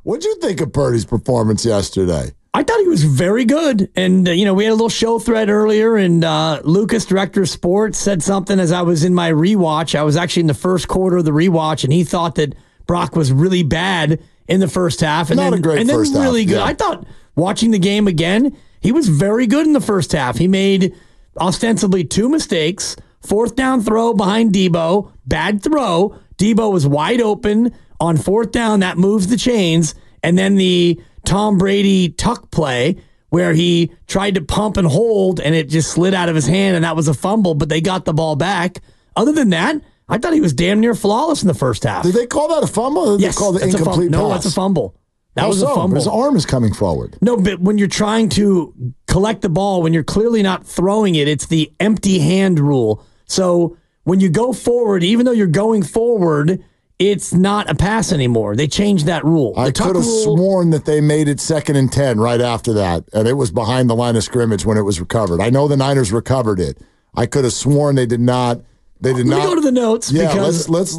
What'd you think of Purdy's performance yesterday? I thought he was very good. And, we had a little show thread earlier, and Lucas, director of sports, said something as I was in my rewatch. I was actually in the first quarter of the rewatch, and he thought that Brock was really bad in the first half. And Not then, a great and then first half. really good. Yeah. I thought, watching the game again, he was very good in the first half. He made ostensibly 2 mistakes. 4th down throw behind Debo. Bad throw. Debo was wide open on 4th down. That moves the chains. And then the Tom Brady tuck play where he tried to pump and hold and it just slid out of his hand, and that was a fumble, but they got the ball back. Other than that, I thought he was damn near flawless in the first half. Did they call that a fumble or did Yes, they call it that's incomplete pass? No, that's a fumble. That was a fumble. His arm is coming forward. No, but when you're trying to collect the ball, when you're clearly not throwing it, it's the empty hand rule. So when you go forward, even though you're going forward, it's not a pass anymore. They changed that rule. I could have sworn that they made it 2nd and 10 right after that, and it was behind the line of scrimmage when it was recovered. I know the Niners recovered it. I could have sworn they did not. Let me go to the notes. Yeah, because let's.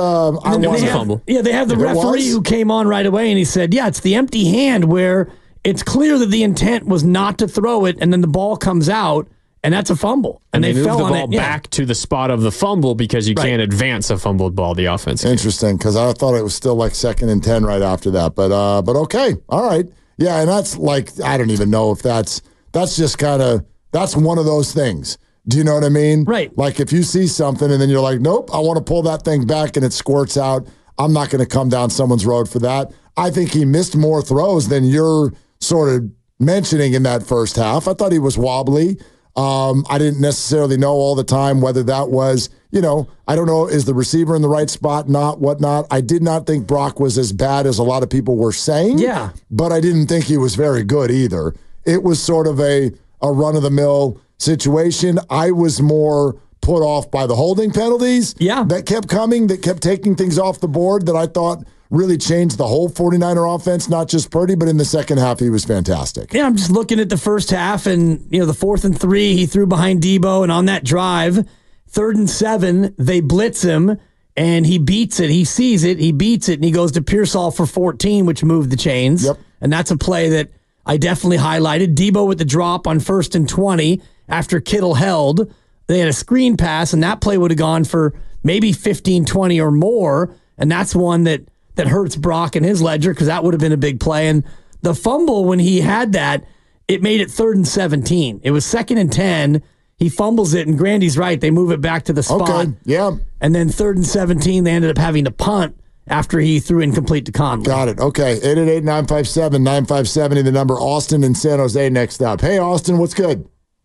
fumble. Yeah, they have the referee who came on right away, and he said, "Yeah, it's the empty hand where it's clear that the intent was not to throw it, and then the ball comes out." And that's a fumble. And they moved fell the on ball back to the spot of the fumble because you can't advance a fumbled ball, the offense. Interesting, because I thought it was still like 2nd and 10 right after that. But okay. All right. Yeah, and that's like, I don't even know if that's just kind of, that's one of those things. Do you know what I mean? Right. Like if you see something and then you're like, nope, I want to pull that thing back and it squirts out, I'm not going to come down someone's road for that. I think he missed more throws than you're sort of mentioning in that first half. I thought he was wobbly. I didn't necessarily know all the time whether that was, I don't know, is the receiver in the right spot, not whatnot. I did not think Brock was as bad as a lot of people were saying. Yeah. But I didn't think he was very good either. It was sort of a run-of-the-mill situation. I was more put off by the holding penalties that kept coming, that kept taking things off the board that I thought really changed the whole 49er offense, not just Purdy, but in the second half, he was fantastic. Yeah, I'm just looking at the first half, and, the 4th and 3, he threw behind Debo, and on that drive, 3rd and 7, they blitz him, and he beats it. He sees it, he beats it, and he goes to Pearsall for 14, which moved the chains. Yep. And that's a play that I definitely highlighted. Debo with the drop on 1st and 20 after Kittle held. They had a screen pass, and that play would have gone for maybe 15, 20 or more, and that's one that hurts Brock in his ledger because that would have been a big play. And the fumble, when he had that, it made it 3rd and 17. It was 2nd and 10. He fumbles it, and Grandy's right. They move it back to the spot. Okay, yeah. And then 3rd and 17, they ended up having to punt after he threw incomplete to Conley. Got it. Okay, 888-957-9570, the number. Austin in San Jose next up. Hey, Austin, what's good?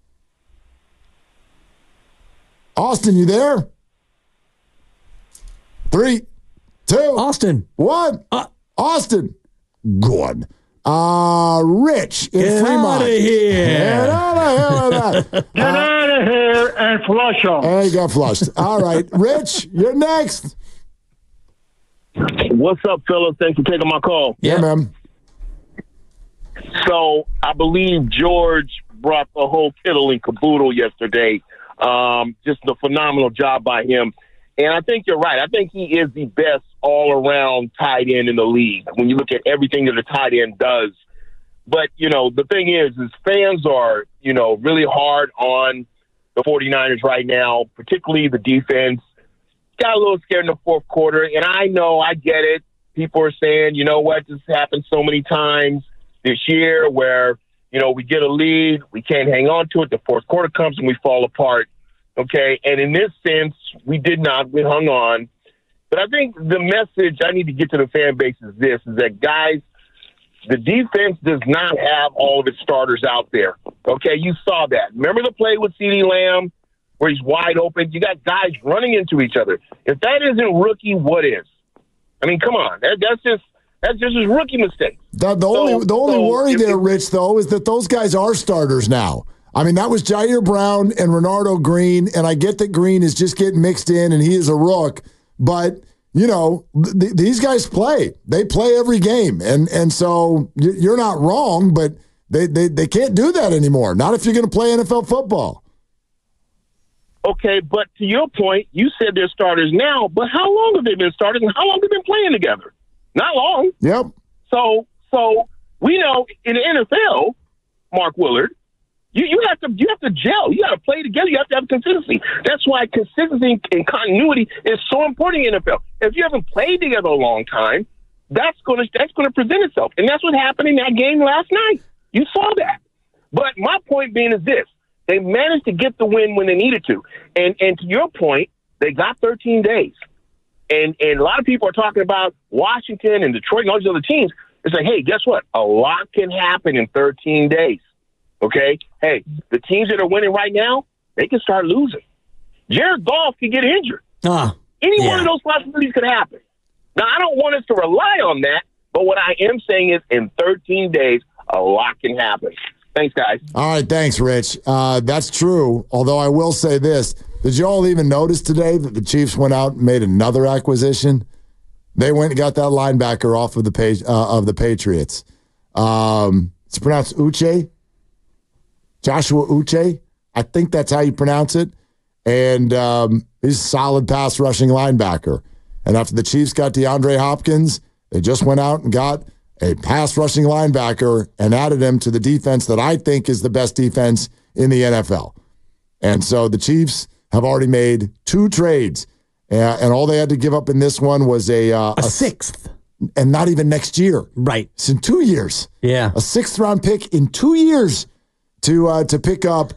Austin, you there? 3, 2, Austin. 1. Austin. Good. Rich in Get Fremont. out of here. Get out of here. Get out of here and flush them. He got flushed. All right. Rich, you're next. What's up, fellas? Thanks for taking my call. Yeah, man. So I believe George brought the whole Kittle and caboodle yesterday. Just a phenomenal job by him. And I think you're right. I think he is the best all-around tight end in the league when you look at everything that a tight end does. But, the thing is fans are, really hard on the 49ers right now, particularly the defense. Got a little scared in the fourth quarter, and I know, I get it. People are saying, you know what, this happened so many times this year where, we get a lead, we can't hang on to it, the fourth quarter comes and we fall apart. Okay, and in this sense, we did not. We hung on. But I think the message I need to get to the fan base is this, is that, guys, the defense does not have all of its starters out there. Okay, you saw that. Remember the play with CeeDee Lamb where he's wide open? You got guys running into each other. If that isn't rookie, what is? I mean, come on. That's just his rookie mistake. The only worry there, Rich, though, is that those guys are starters now. I mean, that was Jair Brown and Renardo Green, and I get that Green is just getting mixed in and he is a rook, but, these guys play. They play every game, and so you're not wrong, but they can't do that anymore, not if you're going to play NFL football. Okay, but to your point, you said they're starters now, but how long have they been starters and how long have they been playing together? Not long. Yep. So we know in the NFL, Mark Willard, you have to gel. You got to play together. You have to have consistency. That's why consistency and continuity is so important in the NFL. If you haven't played together a long time, that's going to present itself, and that's what happened in that game last night. You saw that. But my point being is this: they managed to get the win when they needed to, and to your point, they got 13 days. And a lot of people are talking about Washington and Detroit and all these other teams. It's like, hey, guess what? A lot can happen in 13 days. Okay? Hey, the teams that are winning right now, they can start losing. Jared Goff can get injured. Any one of those possibilities could happen. Now, I don't want us to rely on that, but what I am saying is in 13 days, a lot can happen. Thanks, guys. All right, thanks, Rich. That's true, although I will say this. Did you all even notice today that the Chiefs went out and made another acquisition? They went and got that linebacker off of the Patriots. It's pronounced Uche. Joshua Uche. I think that's how you pronounce it. And he's a solid pass rushing linebacker. And after the Chiefs got DeAndre Hopkins, they just went out and got a pass rushing linebacker and added him to the defense that I think is the best defense in the NFL. And so the Chiefs have already made 2 trades, and all they had to give up in this one was a sixth. And not even next year. Right. It's in 2 years. Yeah. A 6th-round pick in 2 years to pick up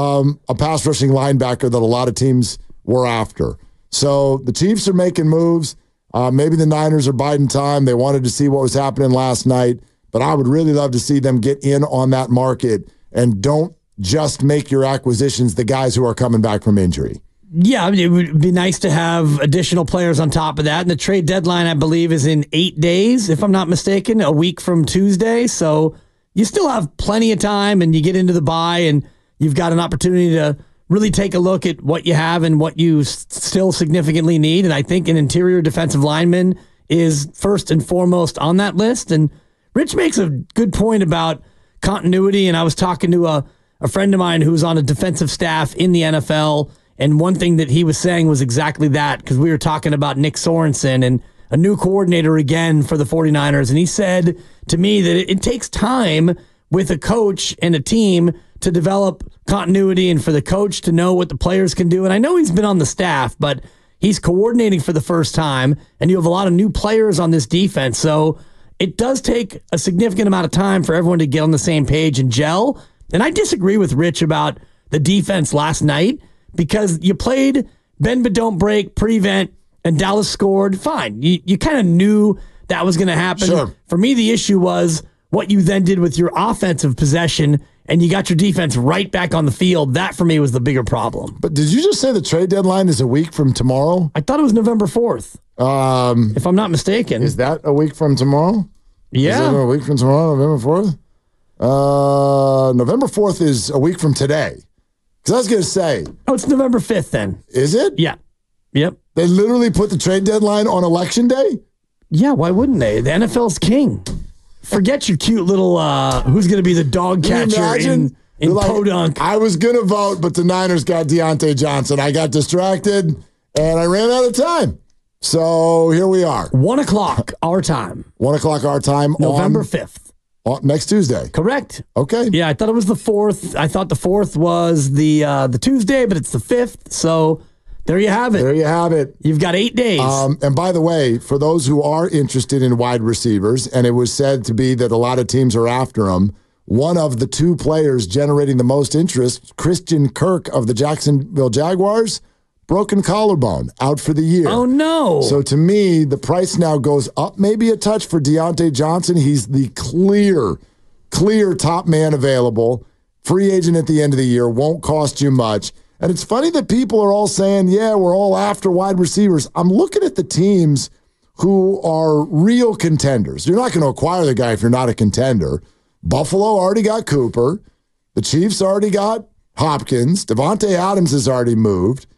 a pass rushing linebacker that a lot of teams were after. So the Chiefs are making moves. Maybe the Niners are biding time. They wanted to see what was happening last night, but I would really love to see them get in on that market and don't just make your acquisitions the guys who are coming back from injury. Yeah, it would be nice to have additional players on top of that. And the trade deadline, I believe, is in 8 days, if I'm not mistaken, a week from Tuesday. So you still have plenty of time, and you get into the bye, and you've got an opportunity to really take a look at what you have and what you still significantly need. And I think an interior defensive lineman is first and foremost on that list. And Rich makes a good point about continuity. And I was talking to a friend of mine who's on a defensive staff in the NFL, and one thing that he was saying was exactly that, because we were talking about Nick Sorensen and a new coordinator again for the 49ers. And he said to me that it takes time with a coach and a team to develop continuity and for the coach to know what the players can do. And I know he's been on the staff, but he's coordinating for the first time, and you have a lot of new players on this defense. So it does take a significant amount of time for everyone to get on the same page and gel. And I disagree with Rich about the defense last night, because you played bend but don't break, prevent, and Dallas scored. Fine. You kind of knew that was going to happen. Sure. For me, the issue was what you then did with your offensive possession, and you got your defense right back on the field. That, for me, was the bigger problem. But did you just say the trade deadline is a week from tomorrow? I thought it was November 4th, if I'm not mistaken. Is that a week from tomorrow? Yeah. Is it a week from tomorrow, November 4th? November 4th is a week from today. Because I was going to say. Oh, it's November 5th then. Is it? Yeah. Yep. They literally put the trade deadline on Election Day? Yeah, why wouldn't they? The NFL's king. Forget your cute little who's going to be the dog catcher in Podunk. I was going to vote, but the Niners got Deontay Johnson. I got distracted, and I ran out of time. So here we are. 1 o'clock our time. 1 o'clock our time. November 5th. Next Tuesday. Correct. Okay. Yeah, I thought it was the 4th. I thought the 4th was the Tuesday, but it's the 5th. So there you have it. There you have it. You've got 8 days. And by the way, for those who are interested in wide receivers, and it was said to be that a lot of teams are after them, one of the 2 players generating the most interest, Christian Kirk of the Jacksonville Jaguars, broken collarbone, out for the year. Oh, no. So to me, the price now goes up maybe a touch for Deontay Johnson. He's the clear top man available. Free agent at the end of the year, won't cost you much. And it's funny that people are all saying, yeah, we're all after wide receivers. I'm looking at the teams who are real contenders. You're not going to acquire the guy if you're not a contender. Buffalo already got Cooper. The Chiefs already got Hopkins. Devontae Adams has already moved.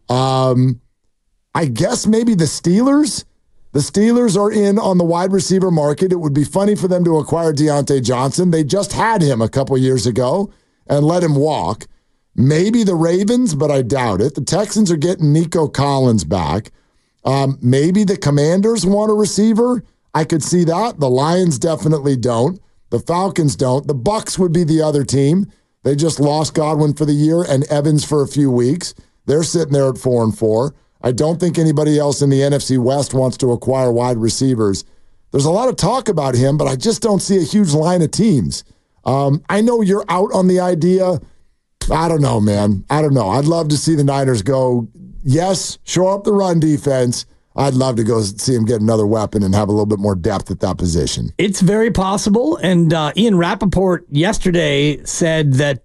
I guess maybe the Steelers. The Steelers are in on the wide receiver market. It would be funny for them to acquire Deontay Johnson. They just had him a couple years ago and let him walk. Maybe the Ravens, but I doubt it. The Texans are getting Nico Collins back. Maybe the Commanders want a receiver. I could see that. The Lions definitely don't. The Falcons don't. The Bucs would be the other team. They just lost Godwin for the year and Evans for a few weeks. They're sitting there at 4-4. I don't think anybody else in the NFC West wants to acquire wide receivers. There's a lot of talk about him, but I just don't see a huge line of teams. I know you're out on the idea. I don't know, man. I don't know. I'd love to see the Niners go, yes, shore up the run defense. I'd love to go see him get another weapon and have a little bit more depth at that position. It's very possible. And Ian Rappaport yesterday said that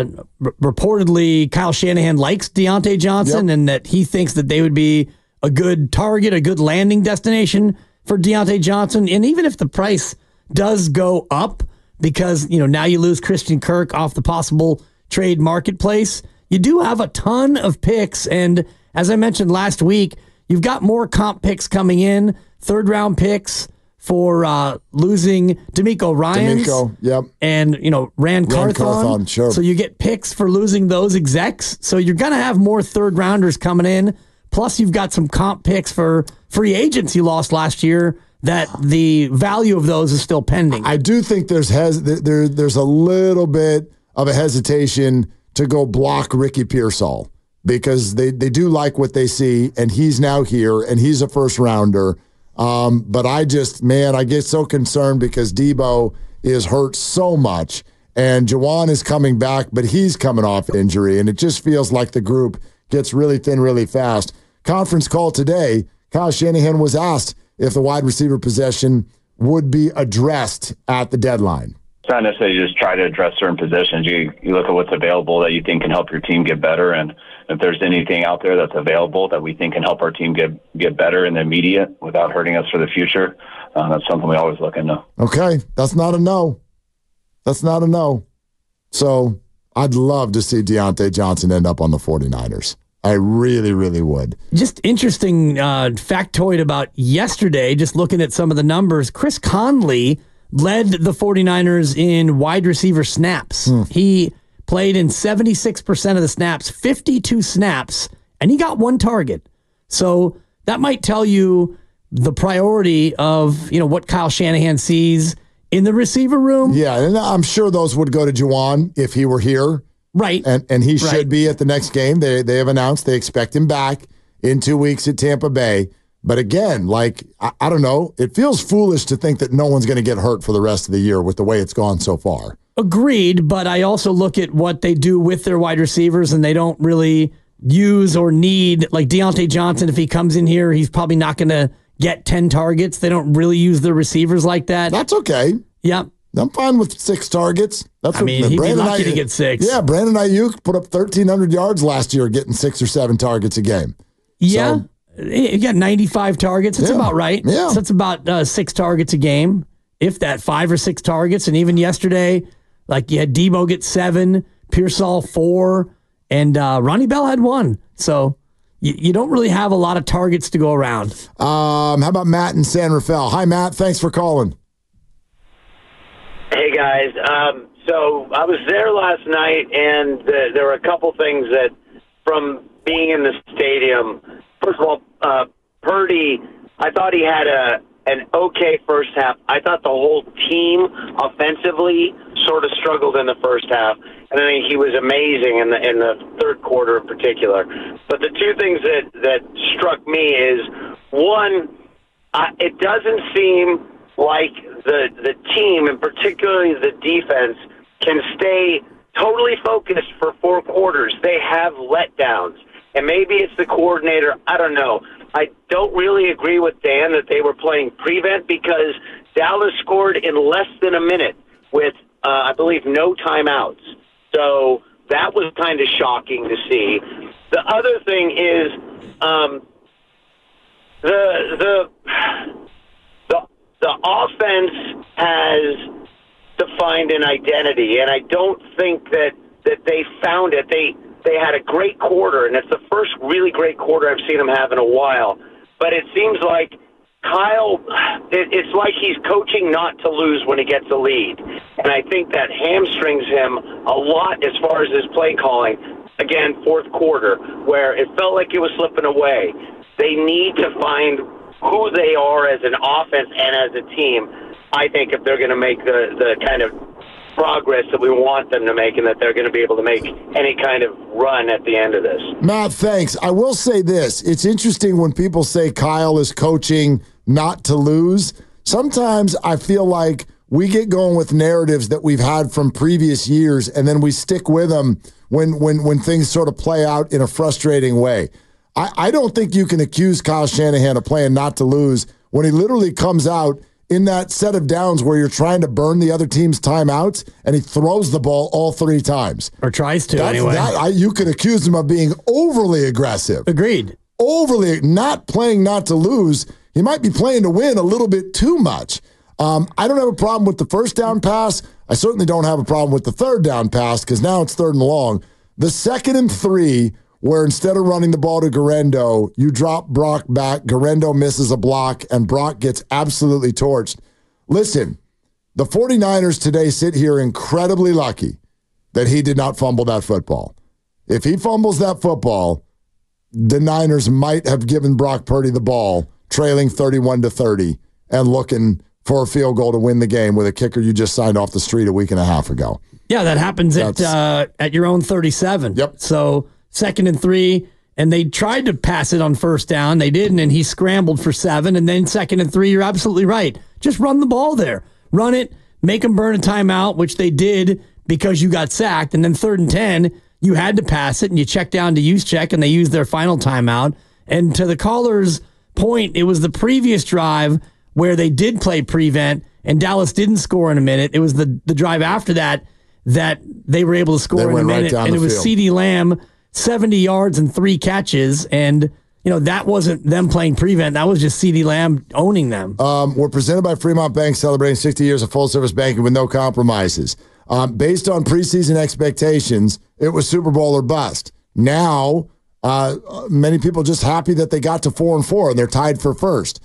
reportedly Kyle Shanahan likes Deontay Johnson and that he thinks that they would be a good target, a good landing destination for Deontay Johnson. And even if the price does go up because, now you lose Christian Kirk off the possible trade marketplace, you do have a ton of picks. And as I mentioned last week, you've got more comp picks coming in, third-round picks for losing D'Amico Ryans. And, Rand Carthon. Sure. So you get picks for losing those execs. So you're going to have more third-rounders coming in. Plus, you've got some comp picks for free agents you lost last year that the value of those is still pending. I do think there's a little bit of a hesitation to go block Ricky Pearsall, because they do like what they see, and he's now here, and he's a first-rounder. But I get so concerned because Debo is hurt so much, and Juwan is coming back, but he's coming off injury, and it just feels like the group gets really thin really fast. Conference call today, Kyle Shanahan was asked if the wide receiver possession would be addressed at the deadline. It's not necessarily just try to address certain positions. You look at what's available that you think can help your team get better, and if there's anything out there that's available that we think can help our team get better in the immediate without hurting us for the future, that's something we always look into. Okay, that's not a no. That's not a no. So I'd love to see Deontay Johnson end up on the 49ers. I really, really would. Just interesting factoid about yesterday, just looking at some of the numbers, Chris Conley led the 49ers in wide receiver snaps. He played in 76% of the snaps, 52 snaps, and he got one target. So that might tell you the priority of, what Kyle Shanahan sees in the receiver room. Yeah, and I'm sure those would go to Juwan if he were here. Right. And he should be at the next game. They have announced they expect him back in 2 weeks at Tampa Bay. But again, I don't know. It feels foolish to think that no one's going to get hurt for the rest of the year with the way it's gone so far. Agreed, but I also look at what they do with their wide receivers, and they don't really use or need, like Deontay Johnson, if he comes in here, he's probably not going to get 10 targets. They don't really use their receivers like that. That's okay. Yeah. I'm fine with 6 targets. He'd be lucky to get 6. Yeah, Brandon Ayuk put up 1,300 yards last year getting 6 or 7 targets a game. Yeah. So, he got 95 targets. It's about right. Yeah. So that's about 6 targets a game, if that, 5 or 6 targets. And even yesterday, you had Debo get 7, Pearsall 4, and Ronnie Bell had 1. So you don't really have a lot of targets to go around. How about Matt in San Rafael? Hi, Matt. Thanks for calling. Hey, guys. So I was there last night, and there were a couple things that, from being in the stadium, first of all, Purdy, I thought he had an okay first half. I thought the whole team offensively sort of struggled in the first half, and I think he was amazing in the third quarter in particular. But the two things that struck me is, one, it doesn't seem like the team, and particularly the defense, can stay totally focused for 4 quarters. They have letdowns, and maybe it's the coordinator. I don't know. I don't really agree with Dan that they were playing prevent, because Dallas scored in less than a minute with, I believe, no timeouts. So that was kind of shocking to see. The other thing is the offense has defined an identity, and I don't think that they found it. They had a great quarter, and it's the first really great quarter I've seen them have in a while. But it seems like Kyle, it's like he's coaching not to lose when he gets a lead. And I think that hamstrings him a lot as far as his play calling. Again, fourth quarter, where it felt like it was slipping away. They need to find who they are as an offense and as a team, I think if they're going to make the kind of progress that we want them to make, and that they're going to be able to make any kind of run at the end of this. Matt, thanks. I will say this. It's interesting when people say Kyle is coaching not to lose. Sometimes I feel like we get going with narratives that we've had from previous years, and then we stick with them when things sort of play out in a frustrating way. I don't think you can accuse Kyle Shanahan of playing not to lose when he literally comes out in that set of downs where you're trying to burn the other team's timeouts, and he throws the ball all 3 times. Or tries to, anyway. You could accuse him of being overly aggressive. Agreed. Overly, not playing not to lose. He might be playing to win a little bit too much. I don't have a problem with the first down pass. I certainly don't have a problem with the third down pass because now it's 3rd and long. The 2nd and 3, where instead of running the ball to Guerrero, you drop Brock back, Guerrero misses a block, and Brock gets absolutely torched. Listen, the 49ers today sit here incredibly lucky that he did not fumble that football. If he fumbles that football, the Niners might have given Brock Purdy the ball, trailing 31-30, and looking for a field goal to win the game with a kicker you just signed off the street a week and a half ago. Yeah, that happens at your own 37. Yep. So 2nd and 3, and they tried to pass it on 1st down. They didn't, and he scrambled for 7. And then 2nd and 3, you're absolutely right. Just run the ball there. Run it, make them burn a timeout, which they did because you got sacked. And then 3rd and 10, you had to pass it, and you check down to use check, and they used their final timeout. And to the caller's point, it was the previous drive where they did play prevent, and Dallas didn't score in a minute. It was the drive after that they were able to score in a minute, and it was CeeDee Lamb, 70 yards and 3 catches, and that wasn't them playing prevent. That was just CeeDee Lamb owning them. We're presented by Fremont Bank, celebrating 60 years of full-service banking with no compromises. Based on preseason expectations, it was Super Bowl or bust. Now, many people just happy that they got to 4-4 and they're tied for first.